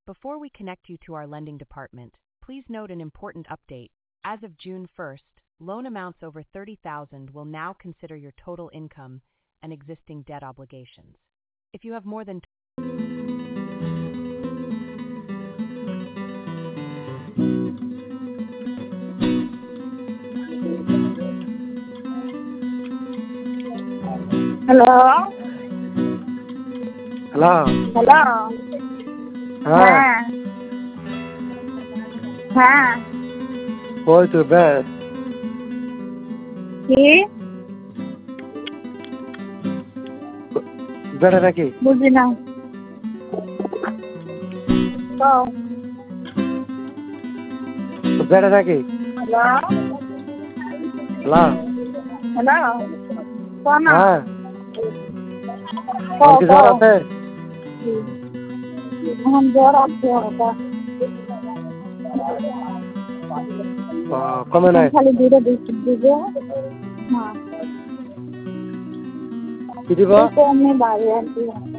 Before we connect you to our lending department, please note an important update. As of June 1st, loan amounts over $30,000 will now consider your total income and existing debt obligations. If you have more than Hello. Hello. Hello. हाँ हाँ कोई तो बे কি বেড়া নাকি বুঝি না কও বেড়া নাকি হ্যালো হ্যালো হ্যালো কোন হ্যাঁ কও কি জ্বর আছে हम জ্বর আছে ওটা কমে নাই খালি দুটো বিস্কুট দিবে হ্যাঁ কি দিব কমে বাড়ি আর কি